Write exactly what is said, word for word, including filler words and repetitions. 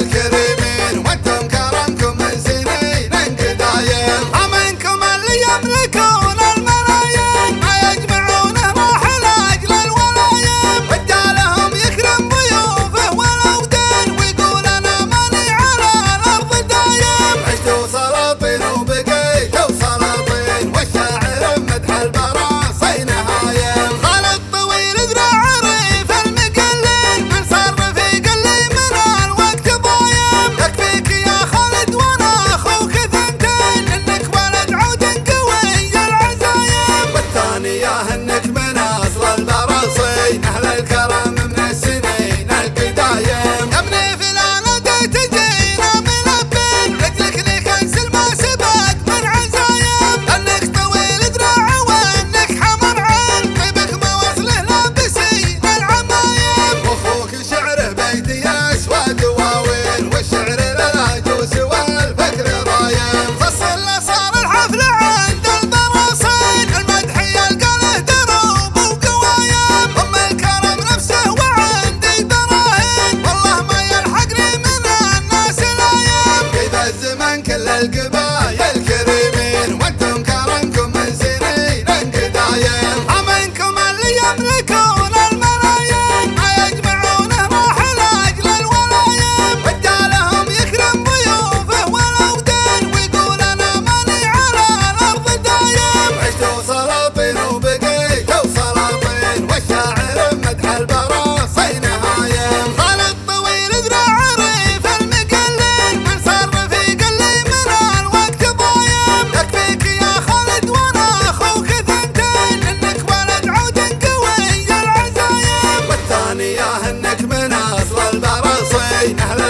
الكريمين وانتم كرمكم من سنين قدايم. ومنكم اللي يملكون الملايين ما يجمعونه راحل اجل الولايم. رجالهم يكرم ضيوفه ولو دين ويقول انا ماني على الارض دايم. عشتوا سلاطين وبقيتوا سلاطين والشاعر مدح البراصي نهايم. خالد طويل ذراع عريف المقلين من صار رفيق اللي من الوقت ضايم. يكفيك يا خالد وانا اخوك ثنتين انك ولد عود قوي العزايم. والثانية انك من اصل البراصي اهل الكرم من السنين القدايم. يا ابني فلانة تجينا ملبين رجلك لك انسل ما سبق من عزايم. انك طويل ذراع وانك حمر عين طيبك ما وصله لابسين العمايم. واخوك شعره بيتي اسود واويل والشعر للاجوس والفكر ضايم. فصل صار الحفل عند البراصين المدح يلقى له دروب وقوايم. ام الكرم نفسه وعندي دراهين والله ما يلحقني من الناس الايام. كذا الزمن كل القبايل كريمين وانتم كرمكم من سنين قدايم. ومنكم اللي يملكون الملايين ما يجمعونه راحل اجل الولايم. رجالهم يكرم ضيوفه ولو دين ويقول انا ماني على الارض دايم. عشتوا سلاطين وبقيتوا سلاطين والشاعر مدح البراصي نهايم. خالد طويل ذراع عريف المقلين من صار رفيق اللي من الوقت ضايم. يكفيك يا خالد وانا اخوك ثنتين انك ولد عود قوي العزايم. والثانية انك من اصل البراصي اهل